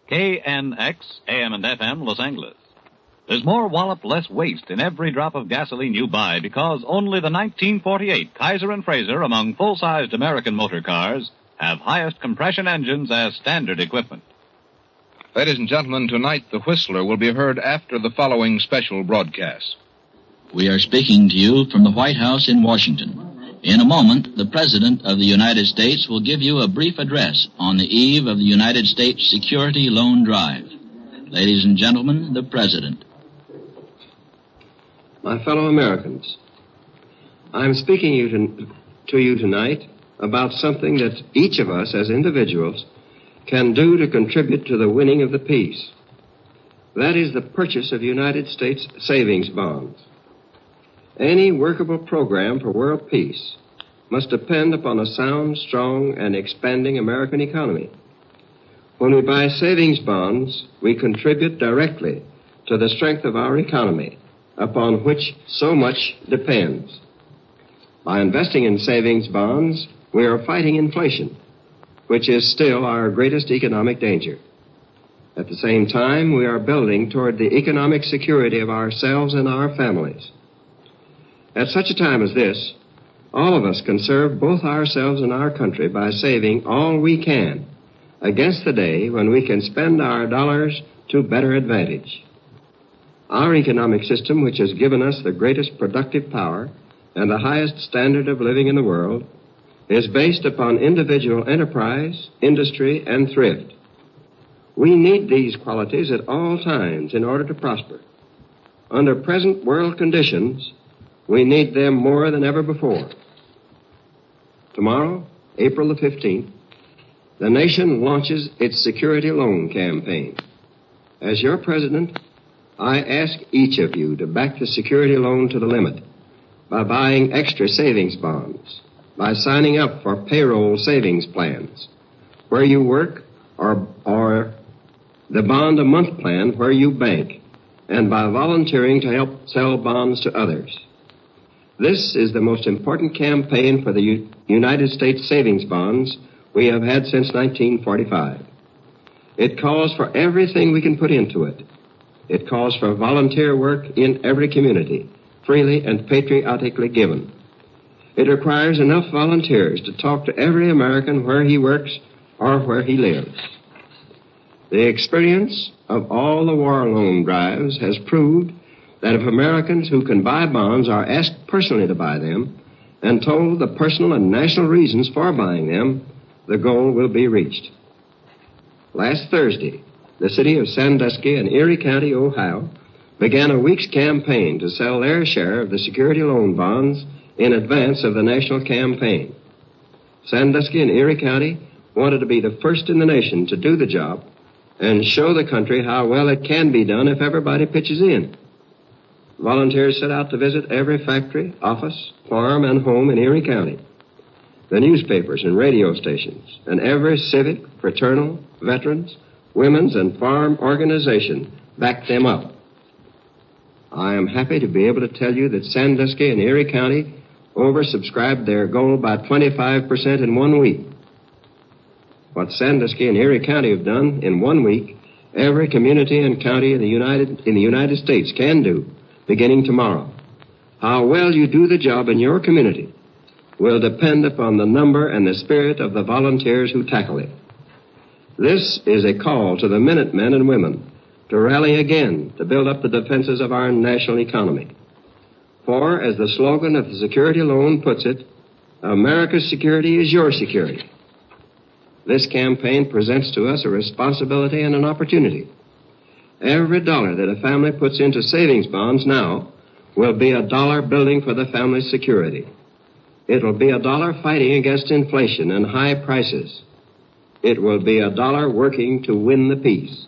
KNX, AM and FM, Los Angeles. There's more wallop, less waste in every drop of gasoline you buy because only the 1948 Kaiser and Fraser among full-sized American motor cars have highest compression engines as standard equipment. Ladies and gentlemen, tonight the Whistler will be heard after the following special broadcast. We are speaking to you from the White House in Washington. In a moment, the President of the United States will give you a brief address on the eve of the United States Security Loan Drive. Ladies and gentlemen, the President. My fellow Americans, I'm speaking to you tonight about something that each of us as individuals can do to contribute to the winning of the peace. That is the purchase of United States savings bonds. Any workable program for world peace must depend upon a sound, strong, and expanding American economy. When we buy savings bonds, we contribute directly to the strength of our economy, upon which so much depends. By investing in savings bonds, we are fighting inflation, which is still our greatest economic danger. At the same time, we are building toward the economic security of ourselves and our families. At such a time as this, all of us can serve both ourselves and our country by saving all we can against the day when we can spend our dollars to better advantage. Our economic system, which has given us the greatest productive power and the highest standard of living in the world, is based upon individual enterprise, industry, and thrift. We need these qualities at all times in order to prosper. Under present world conditions, we need them more than ever before. Tomorrow, April the 15th, the nation launches its security loan campaign. As your president, I ask each of you to back the security loan to the limit by buying extra savings bonds, by signing up for payroll savings plans where you work, or the bond a month plan where you bank, and by volunteering to help sell bonds to others. This is the most important campaign for the United States savings bonds we have had since 1945. It calls for everything we can put into it. It calls for volunteer work in every community, freely and patriotically given. It requires enough volunteers to talk to every American where he works or where he lives. The experience of all the war loan drives has proved that if Americans who can buy bonds are asked personally to buy them and told the personal and national reasons for buying them, the goal will be reached. Last Thursday, the city of Sandusky in Erie County, Ohio, began a week's campaign to sell their share of the security loan bonds in advance of the national campaign. Sandusky and Erie County wanted to be the first in the nation to do the job and show the country how well it can be done if everybody pitches in. Volunteers set out to visit every factory, office, farm, and home in Erie County. The newspapers and radio stations, and every civic, fraternal, veterans, women's, and farm organization backed them up. I am happy to be able to tell you that Sandusky and Erie County oversubscribed their goal by 25% in 1 week. What Sandusky and Erie County have done in 1 week, every community and county in the United States can do, beginning tomorrow. How well you do the job in your community will depend upon the number and the spirit of the volunteers who tackle it. This is a call to the Minutemen and women to rally again to build up the defenses of our national economy. For, as the slogan of the security loan puts it, America's security is your security. This campaign presents to us a responsibility and an opportunity. Every dollar that a family puts into savings bonds now will be a dollar building for the family's security. It will be a dollar fighting against inflation and high prices. It will be a dollar working to win the peace.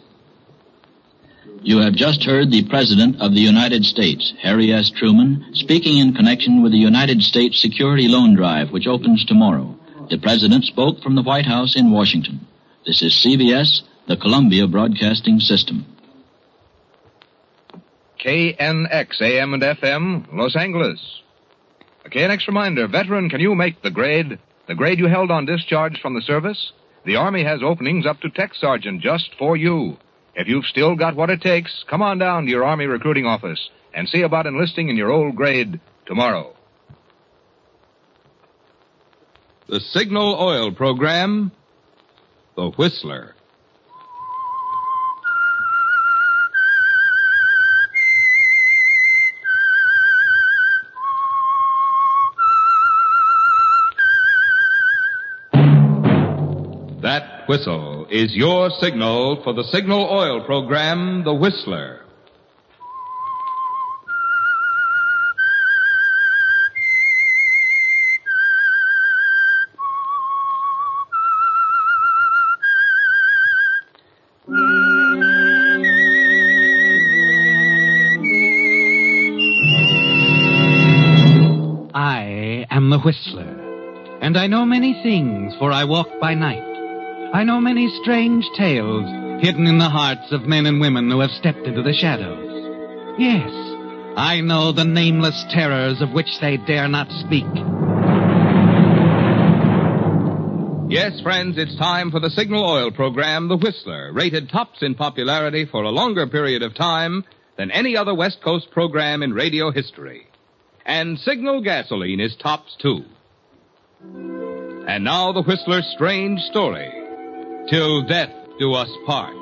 You have just heard the President of the United States, Harry S. Truman, speaking in connection with the United States Security Loan Drive, which opens tomorrow. The President spoke from the White House in Washington. This is CBS, the Columbia Broadcasting System. KNX, AM and FM, Los Angeles. A KNX reminder, veteran, can you make the grade? The grade you held on discharge from the service? The Army has openings up to tech sergeant just for you. If you've still got what it takes, come on down to your Army recruiting office and see about enlisting in your old grade tomorrow. The Signal Oil Program, The Whistler. That whistle is your signal for the Signal Oil Program, The Whistler. I am the Whistler, and I know many things, for I walk by night. I know many strange tales hidden in the hearts of men and women who have stepped into the shadows. Yes, I know the nameless terrors of which they dare not speak. Yes, friends, it's time for the Signal Oil Program, The Whistler, rated tops in popularity for a longer period of time than any other West Coast program in radio history. And Signal Gasoline is tops, too. And now the Whistler's strange story. Till death do us part.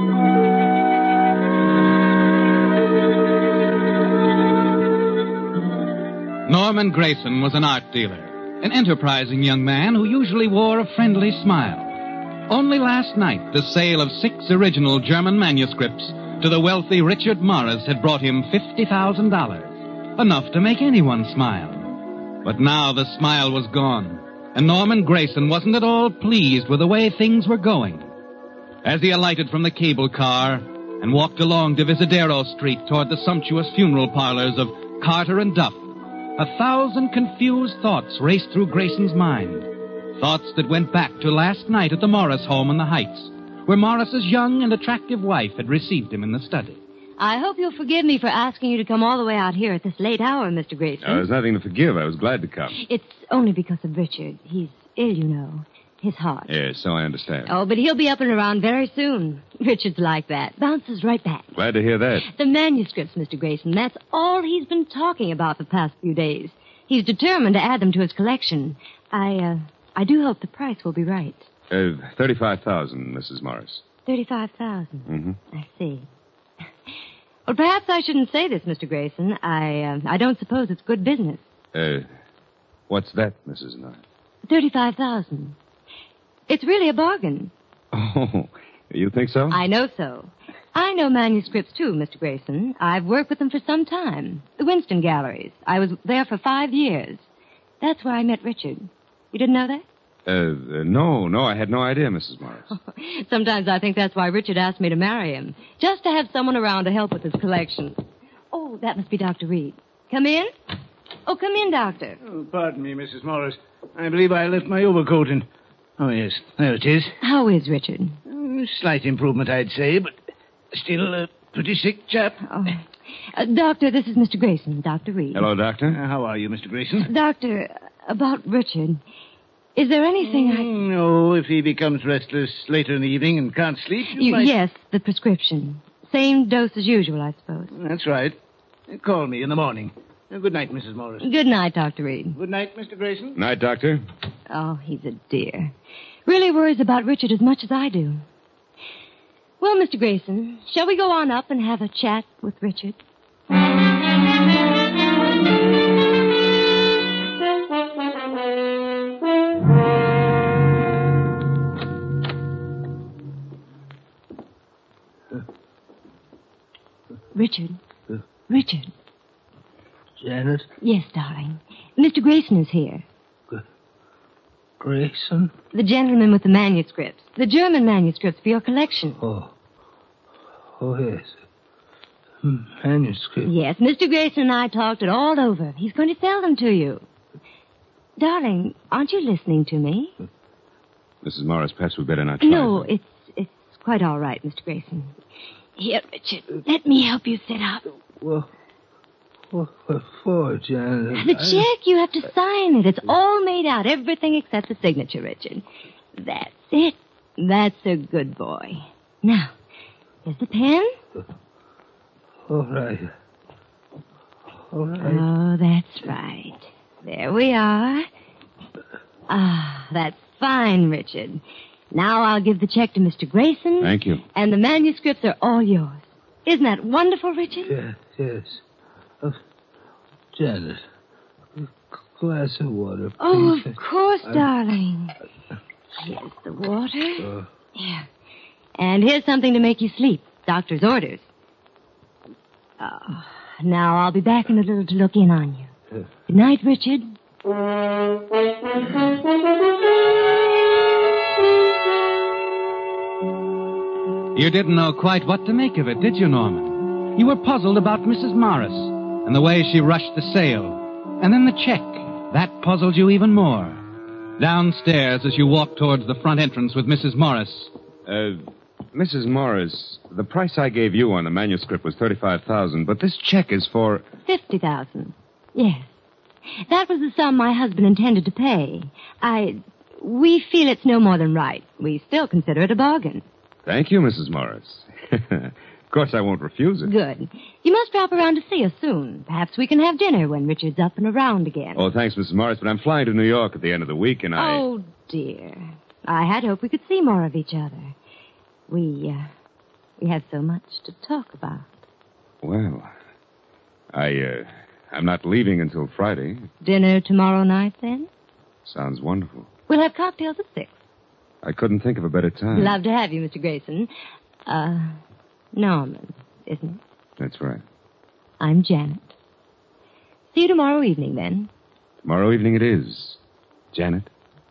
Norman Grayson was an art dealer, an enterprising young man who usually wore a friendly smile. Only last night, the sale of 6 original German manuscripts to the wealthy Richard Morris had brought him $50,000, enough to make anyone smile. But now the smile was gone, and Norman Grayson wasn't at all pleased with the way things were going. As he alighted from the cable car and walked along Divisadero Street toward the sumptuous funeral parlors of Carter and Duff, 1,000 confused thoughts raced through Grayson's mind. Thoughts that went back to last night at the Morris home in the Heights, where Morris's young and attractive wife had received him in the study. I hope you'll forgive me for asking you to come all the way out here at this late hour, Mr. Grayson. There's nothing to forgive. I was glad to come. It's only because of Richard. He's ill, you know. His heart. Yes, so I understand. Oh, but he'll be up and around very soon. Richard's like that. Bounces right back. Glad to hear that. The manuscripts, Mr. Grayson, that's all he's been talking about the past few days. He's determined to add them to his collection. I do hope the price will be right. 35,000, Mrs. Morris. 35,000. Mm-hmm. I see. Well, perhaps I shouldn't say this, Mr. Grayson. I don't suppose it's good business. What's that, Mrs. Norris? 35,000. It's really a bargain. Oh, you think so? I know so. I know manuscripts, too, Mr. Grayson. I've worked with them for some time. The Winston Galleries. I was there for 5 years. That's where I met Richard. You didn't know that? No, I had no idea, Mrs. Morris. Sometimes I think that's why Richard asked me to marry him. Just to have someone around to help with his collection. Oh, that must be Dr. Reed. Come in? Oh, come in, Doctor. Oh, pardon me, Mrs. Morris. I believe I left my overcoat in... Oh, yes, there it is. How is Richard? Slight improvement, I'd say, but still a pretty sick chap. Oh. Doctor, this is Mr. Grayson, Dr. Reed. Hello, Doctor. How are you, Mr. Grayson? Doctor, about Richard, is there anything No, if he becomes restless later in the evening and can't sleep, you might... Yes, the prescription. Same dose as usual, I suppose. That's right. Call me in the morning. Good night, Mrs. Morris. Good night, Dr. Reed. Good night, Mr. Grayson. Night, Doctor. Oh, he's a dear. Really worries about Richard as much as I do. Well, Mr. Grayson, shall we go on up and have a chat with Richard? Richard. Richard. Janet? Yes, darling. Mr. Grayson is here. Grayson? The gentleman with the manuscripts. The German manuscripts for your collection. Oh, yes. Manuscript? Yes, Mr. Grayson and I talked it all over. He's going to sell them to you. Darling, aren't you listening to me? Mrs. Morris, perhaps we'd better not try. No, it's quite all right, Mr. Grayson. Here, Richard, let me help you sit up. Well, what for, Janet? The check, you have to sign it. It's all made out, everything except the signature, Richard. That's it. That's a good boy. Now, here's the pen. All right. Oh, that's right. There we are. Ah, that's fine, Richard. Now I'll give the check to Mr. Grayson. Thank you. And the manuscripts are all yours. Isn't that wonderful, Richard? Yes. Janet, a glass of water, please. Oh, of course, darling. Here's the water. Here. And here's something to make you sleep. Doctor's orders. Oh, now I'll be back in a little to look in on you. Good night, Richard. You didn't know quite what to make of it, did you, Norman? You were puzzled about Mrs. Morris and the way she rushed the sale. And then the check. That puzzled you even more. Downstairs, as you walked towards the front entrance with Mrs. Morris. Mrs. Morris, the price I gave you on the manuscript was $35,000, but this check is for... $50,000. Yes. That was the sum my husband intended to pay. We feel it's no more than right. We still consider it a bargain. Thank you, Mrs. Morris. Of course, I won't refuse it. Good. You must drop around to see us soon. Perhaps we can have dinner when Richard's up and around again. Oh, thanks, Mrs. Morris, but I'm flying to New York at the end of the week, and Oh, dear. I had hoped we could see more of each other. We have so much to talk about. Well, I'm not leaving until Friday. Dinner tomorrow night, then? Sounds wonderful. We'll have cocktails at 6. I couldn't think of a better time. Love to have you, Mr. Grayson. Norman, isn't it? That's right. I'm Janet. See you tomorrow evening, then. Tomorrow evening it is. Janet?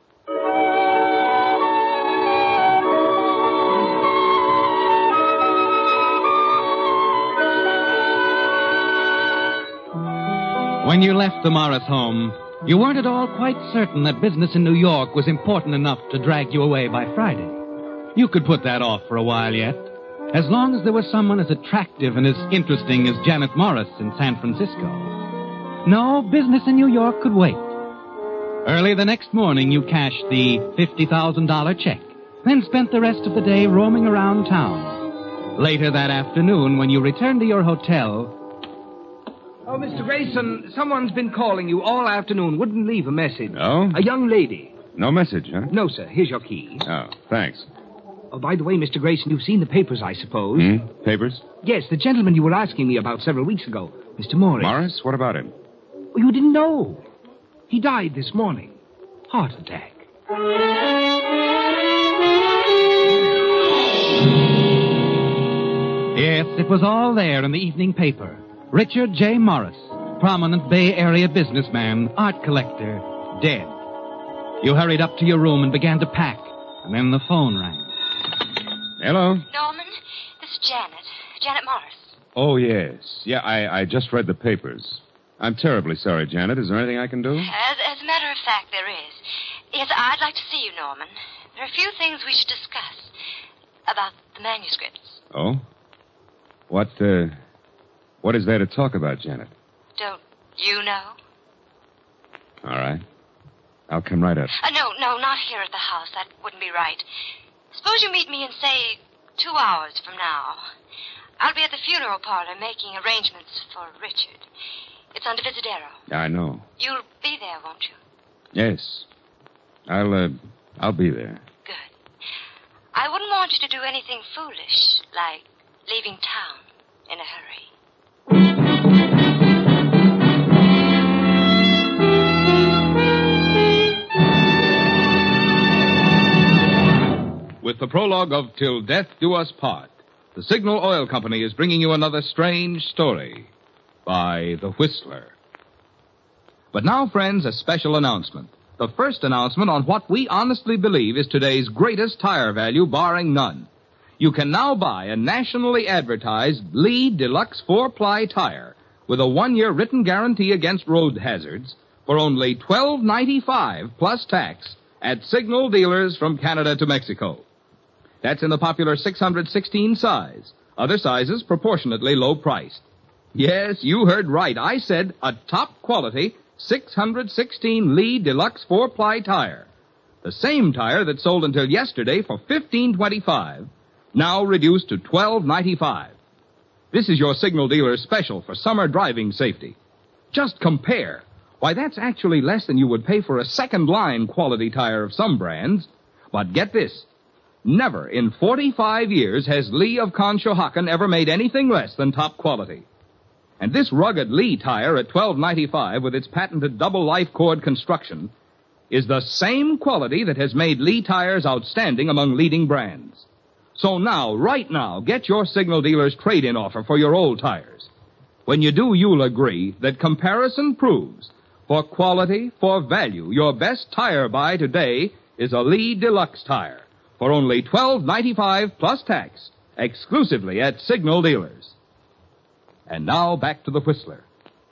When you left the Morris home, you weren't at all quite certain that business in New York was important enough to drag you away by Friday. You could put that off for a while yet, as long as there was someone as attractive and as interesting as Janet Morris in San Francisco. No, business in New York could wait. Early the next morning, you cashed the $50,000 check, then spent the rest of the day roaming around town. Later that afternoon, when you returned to your hotel... Oh, Mr. Grayson, someone's been calling you all afternoon. Wouldn't leave a message. Oh? A young lady. No message, huh? No, sir. Here's your key. Oh, thanks. Oh, by the way, Mr. Grayson, you've seen the papers, I suppose. Papers? Yes, the gentleman you were asking me about several weeks ago. Mr. Morris. Morris? What about him? Oh, you didn't know. He died this morning. Heart attack. Yes, it was all there in the evening paper. Richard J. Morris, prominent Bay Area businessman, art collector, dead. You hurried up to your room and began to pack, and then the phone rang. Hello? Norman, this is Janet. Janet Morris. Oh, yes. Yeah, I just read the papers. I'm terribly sorry, Janet. Is there anything I can do? As a matter of fact, there is. Yes, I'd like to see you, Norman. There are a few things we should discuss about the manuscripts. Oh? What is there to talk about, Janet? Don't you know? All right. I'll come right up. No, not here at the house. That wouldn't be right. Suppose you meet me in, say, 2 hours from now. I'll be at the funeral parlor making arrangements for Richard. It's on Divisadero. I know. You'll be there, won't you? Yes. I'll be there. Good. I wouldn't want you to do anything foolish, like leaving town in a hurry. With the prologue of Till Death Do Us Part, the Signal Oil Company is bringing you another strange story by The Whistler. But now, friends, a special announcement. The first announcement on what we honestly believe is today's greatest tire value, barring none. You can now buy a nationally advertised Lee Deluxe 4-ply tire with a 1-year written guarantee against road hazards for only $12.95 plus tax at Signal dealers from Canada to Mexico. That's in the popular 616 size. Other sizes proportionately low priced. Yes, you heard right. I said a top quality 616 Lee Deluxe 4-ply tire. The same tire that sold until yesterday for $15.25, now reduced to $12.95. This is your Signal dealer's special for summer driving safety. Just compare. Why, that's actually less than you would pay for a second-line quality tire of some brands. But get this. Never in 45 years has Lee of Conshohocken ever made anything less than top quality. And this rugged Lee tire at $12.95 with its patented double life cord construction is the same quality that has made Lee tires outstanding among leading brands. So now, right now, get your Signal dealer's trade-in offer for your old tires. When you do, you'll agree that comparison proves for quality, for value, your best tire buy today is a Lee Deluxe tire for only $12.95 plus tax, exclusively at Signal dealers. And now back to the Whistler.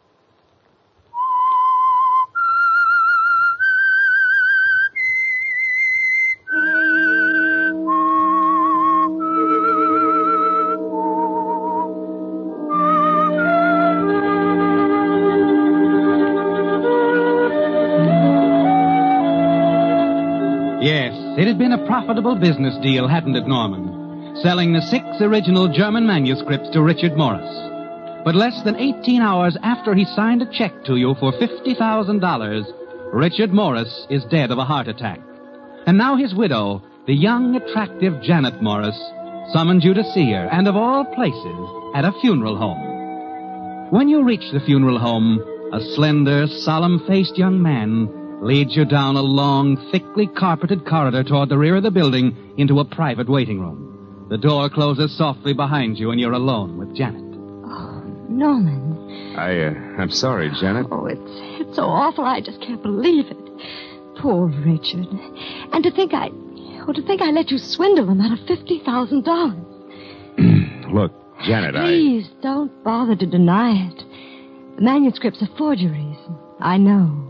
Yes, it had been a profitable business deal, hadn't it, Norman? Selling the 6 original German manuscripts to Richard Morris. But less than 18 hours after he signed a check to you for $50,000, Richard Morris is dead of a heart attack. And now his widow, the young, attractive Janet Morris, summoned you to see her, and of all places, at a funeral home. When you reach the funeral home, a slender, solemn-faced young man leads you down a long, thickly carpeted corridor toward the rear of the building into a private waiting room. The door closes softly behind you, and you're alone with Janet. Oh, Norman. I'm sorry, Janet. Oh, it's so awful. I just can't believe it. Poor Richard. And to think I let you swindle him out of $50,000. Look, Janet, Please, don't bother to deny it. The manuscripts are forgeries. I know.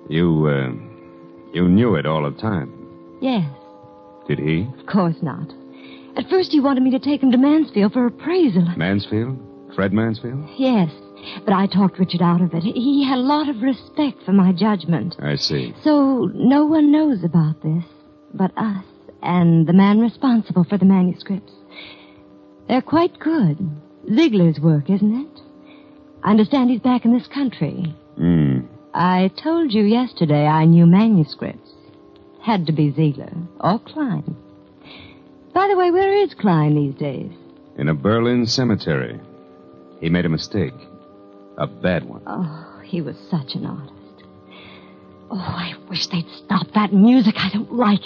You knew it all the time. Yes. Did he? Of course not. At first he wanted me to take him to Mansfield for appraisal. Mansfield? Fred Mansfield? Yes, but I talked Richard out of it. He had a lot of respect for my judgment. I see. So no one knows about this but us and the man responsible for the manuscripts. They're quite good. Ziegler's work, isn't it? I understand he's back in this country. I told you yesterday I knew manuscripts. Had to be Ziegler or Klein. By the way, where is Klein these days? In a Berlin cemetery. He made a mistake. A bad one. Oh, he was such an artist. Oh, I wish they'd stop that music. I don't like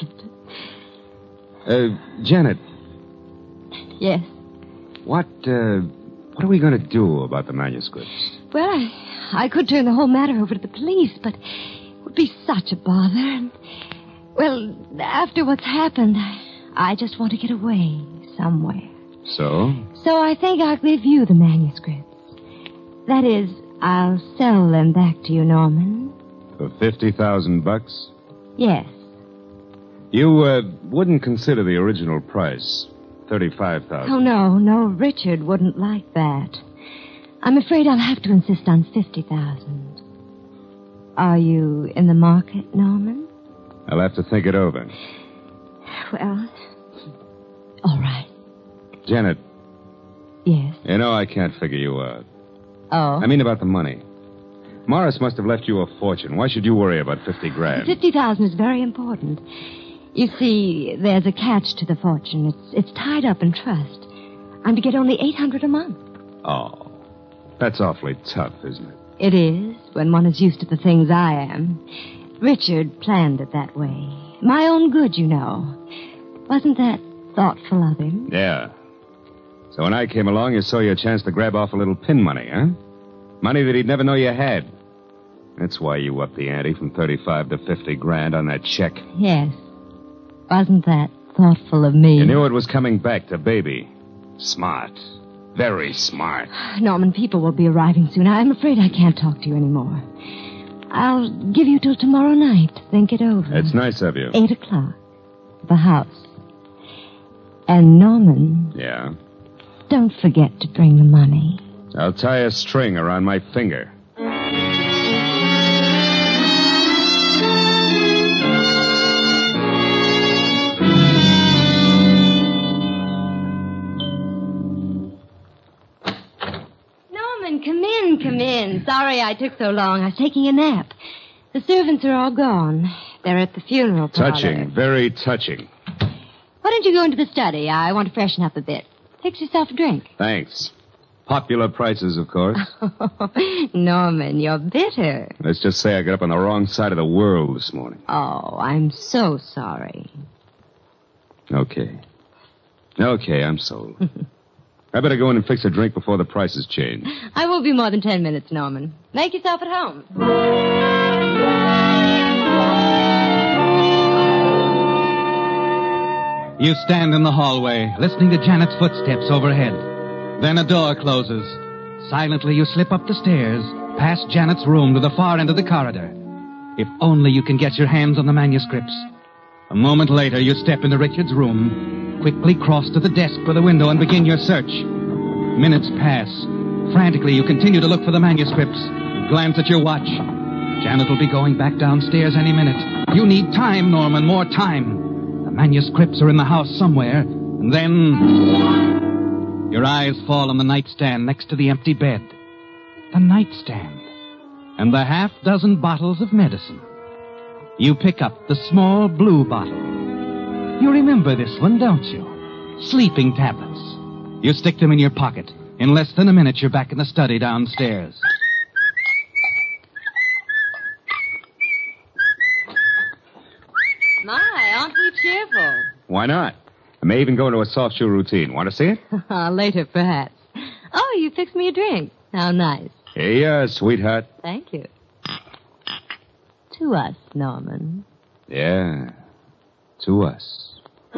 it. Janet. Yes? What are we going to do about the manuscripts? Well, I could turn the whole matter over to the police, but it would be such a bother. And, well, after what's happened, I just want to get away somewhere. So? So I think I'll give you the manuscripts. That is, I'll sell them back to you, Norman. For $50,000? Yes. You wouldn't consider the original price, $35,000. Oh, no, Richard wouldn't like that. I'm afraid I'll have to insist on $50,000. Are you in the market, Norman? I'll have to think it over. Well, all right. Janet. Yes? You know I can't figure you out. Oh? I mean about the money. Morris must have left you a fortune. Why should you worry about $50,000? $50,000 is very important. You see, there's a catch to the fortune. It's tied up in trust. I'm to get only $800 a month. Oh. That's awfully tough, isn't it? It is, when one is used to the things I am. Richard planned it that way. My own good, you know. Wasn't that thoughtful of him? Yeah. So when I came along, you saw your chance to grab off a little pin money, huh? Money that he'd never know you had. That's why you upped the ante from $35,000 to $50,000 on that check. Yes. Wasn't that thoughtful of me? You knew it was coming back to Baby. Smart. Very smart. Norman, people will be arriving soon. I'm afraid I can't talk to you anymore. I'll give you till tomorrow night to think it over. That's nice of you. 8 o'clock. The house. And Norman... Yeah? Don't forget to bring the money. I'll tie a string around my finger. come in, come in. Sorry I took so long. I was taking a nap. The servants are all gone. They're at the funeral parlor. Touching, very touching. Why don't you go into the study? I want to freshen up a bit. Fix yourself a drink. Thanks. Popular prices, of course. Norman, you're bitter. Let's just say I got up on the wrong side of the world this morning. Oh, I'm so sorry. Okay, I'm sold. I better go in and fix a drink before the prices change. I won't be more than 10 minutes, Norman. Make yourself at home. You stand in the hallway, listening to Janet's footsteps overhead. Then a door closes. Silently, you slip up the stairs, past Janet's room to the far end of the corridor. If only you can get your hands on the manuscripts. A moment later, you step into Richard's room, quickly cross to the desk by the window and begin your search. Minutes pass. Frantically, you continue to look for the manuscripts. Glance at your watch. Janet will be going back downstairs any minute. You need time, Norman, more time. The manuscripts are in the house somewhere. And then your eyes fall on the nightstand next to the empty bed. The nightstand. And the half-dozen bottles of medicine. You pick up the small blue bottle. You remember this one, don't you? Sleeping tablets. You stick them in your pocket. In less than a minute, you're back in the study downstairs. My, aren't we cheerful? Why not? I may even go into a soft shoe routine. Want to see it? Later, perhaps. Oh, you fixed me a drink. How nice. Here you are, sweetheart. Thank you. To us, Norman. Yeah, to us.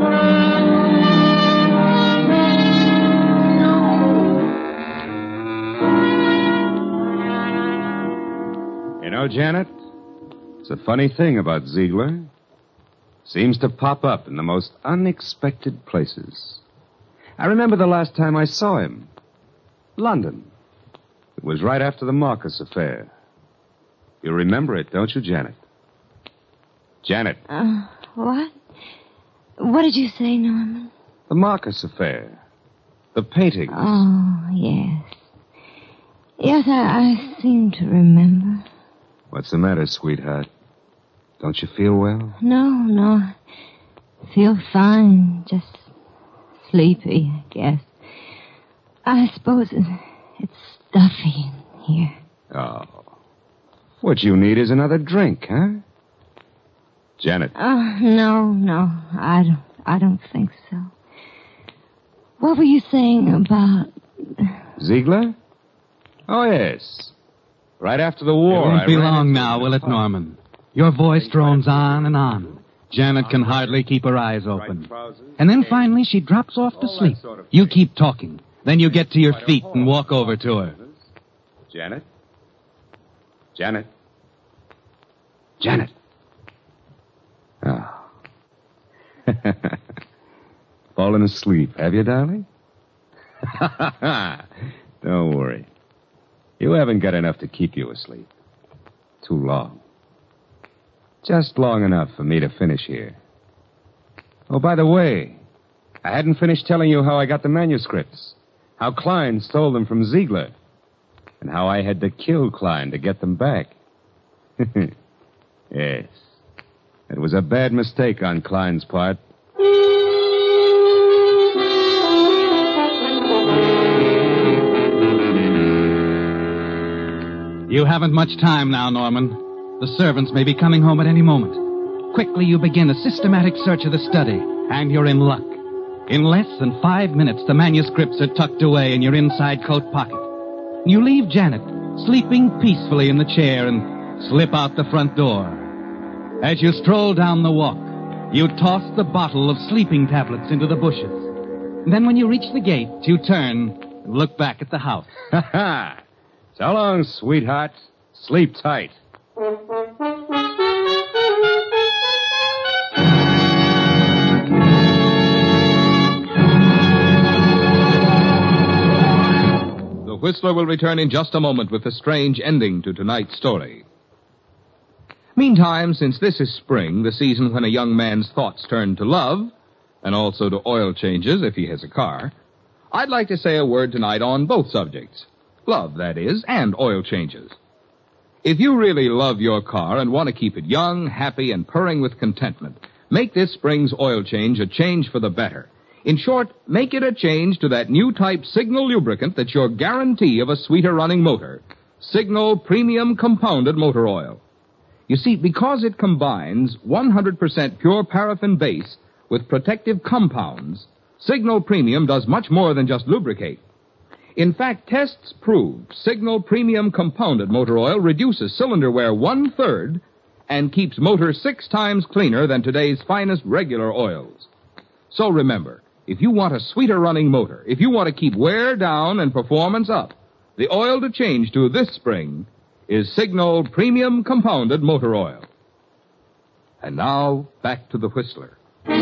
You know, Janet, it's a funny thing about Ziegler. Seems to pop up in the most unexpected places. I remember the last time I saw him. London. It was right after the Marcus affair. You remember it, don't you, Janet? Janet. What? What did you say, Norman? The Marcus affair. The paintings. Oh, yes. Yes, I seem to remember. What's the matter, sweetheart? Don't you feel well? No. I feel fine. Just sleepy, I guess. I suppose it's stuffy in here. Oh. What you need is another drink, huh? Janet. No. I don't think so. What were you saying about... Ziegler? Oh, yes. Right after the war. It won't be long now, will it, Norman? Your voice drones on and on. Janet can hardly keep her eyes open. And then finally she drops off to sleep. You keep talking. Then you get to your feet and walk over to her. Janet? Janet? Janet? Oh. Fallen asleep, have you, darling? Don't worry. You haven't got enough to keep you asleep. Too long. Just long enough for me to finish here. Oh, by the way, I hadn't finished telling you how I got the manuscripts. How Klein stole them from Ziegler. And how I had to kill Klein to get them back. Yes. It was a bad mistake on Klein's part. You haven't much time now, Norman. The servants may be coming home at any moment. Quickly, you begin a systematic search of the study, and you're in luck. In less than 5 minutes, the manuscripts are tucked away in your inside coat pocket. You leave Janet sleeping peacefully in the chair and slip out the front door. As you stroll down the walk, you toss the bottle of sleeping tablets into the bushes. Then when you reach the gate, you turn and look back at the house. Ha ha! So long, sweetheart. Sleep tight. The Whistler will return in just a moment with the strange ending to tonight's story. Meantime, since this is spring, the season when a young man's thoughts turn to love, and also to oil changes if he has a car, I'd like to say a word tonight on both subjects. Love, that is, and oil changes. If you really love your car and want to keep it young, happy, and purring with contentment, make this spring's oil change a change for the better. In short, make it a change to that new type Signal lubricant that's your guarantee of a sweeter running motor. Signal Premium Compounded Motor Oil. You see, because it combines 100% pure paraffin base with protective compounds, Signal Premium does much more than just lubricate. In fact, tests prove Signal Premium Compounded Motor Oil reduces cylinder wear 1/3 and keeps motors 6 times cleaner than today's finest regular oils. So remember, if you want a sweeter running motor, if you want to keep wear down and performance up, the oil to change to this spring is Signal Premium Compounded Motor Oil. And now, back to the Whistler.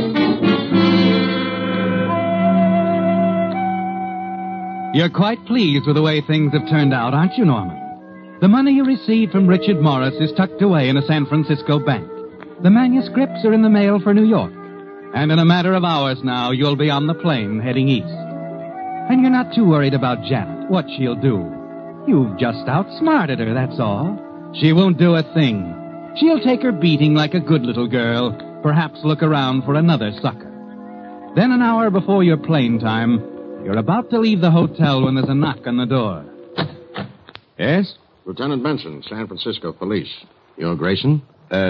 You're quite pleased with the way things have turned out, aren't you, Norman? The money you received from Richard Morris is tucked away in a San Francisco bank. The manuscripts are in the mail for New York. And in a matter of hours now, you'll be on the plane heading east. And you're not too worried about Janet, what she'll do. You've just outsmarted her, that's all. She won't do a thing. She'll take her beating like a good little girl, perhaps look around for another sucker. Then an hour before your plane time, you're about to leave the hotel when there's a knock on the door. Yes? Lieutenant Benson, San Francisco Police. You're Grayson?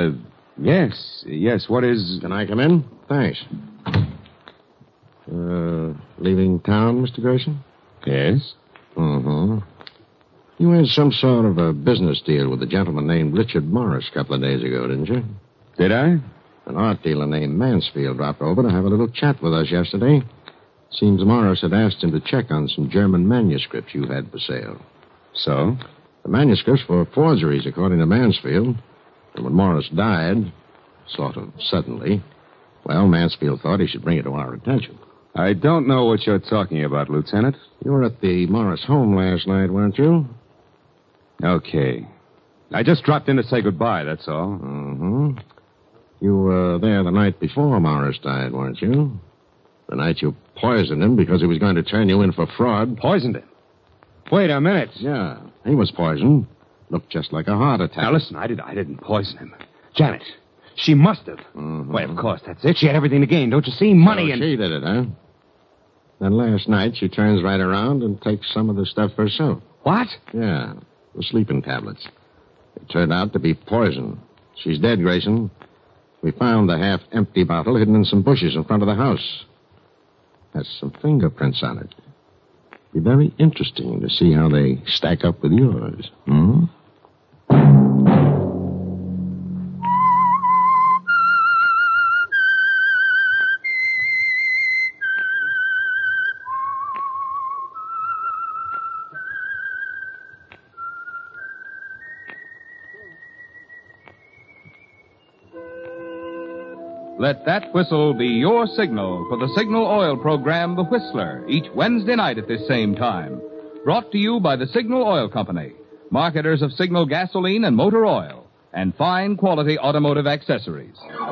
Yes, what is... Can I come in? Thanks. Leaving town, Mr. Grayson? Yes? Mm-hmm. You had some sort of a business deal with a gentleman named Richard Morris a couple of days ago, didn't you? Did I? An art dealer named Mansfield dropped over to have a little chat with us yesterday. Seems Morris had asked him to check on some German manuscripts you had for sale. So? The manuscripts were forgeries, according to Mansfield. And when Morris died, sort of suddenly, well, Mansfield thought he should bring it to our attention. I don't know what you're talking about, Lieutenant. You were at the Morris home last night, weren't you? Okay. I just dropped in to say goodbye, that's all. Mm-hmm. You were there the night before Morris died, weren't you? The night you poisoned him because he was going to turn you in for fraud. Poisoned him? Wait a minute. Yeah, he was poisoned. Looked just like a heart attack. Now, listen, I didn't poison him. Janet, she must have. Mm-hmm. Why, of course, that's it. She had everything to gain, don't you see? Money and... She did it, huh? Then last night she turns right around and takes some of the stuff herself. What? Yeah, the sleeping tablets. It turned out to be poison. She's dead, Grayson. We found the half-empty bottle hidden in some bushes in front of the house. Has some fingerprints on it. Be very interesting to see how they stack up with yours. Hmm? Let that whistle be your signal for the Signal Oil program, The Whistler, each Wednesday night at this same time. Brought to you by the Signal Oil Company, marketers of Signal gasoline and motor oil, and fine quality automotive accessories.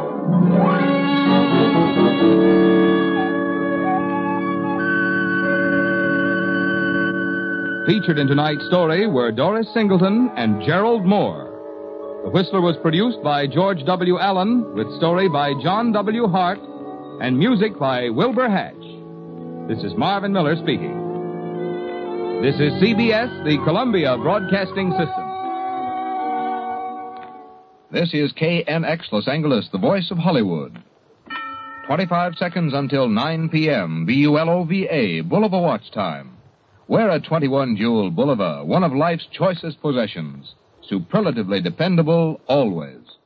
Featured in tonight's story were Doris Singleton and Gerald Moore. The Whistler was produced by George W. Allen, with story by John W. Hart, and music by Wilbur Hatch. This is Marvin Miller speaking. This is CBS, the Columbia Broadcasting System. This is KNX Los Angeles, the voice of Hollywood. 25 seconds until 9 p.m. BULOVA, Bulova watch time. Wear a 21 Jewel Bulova, one of life's choicest possessions. Superlatively dependable always.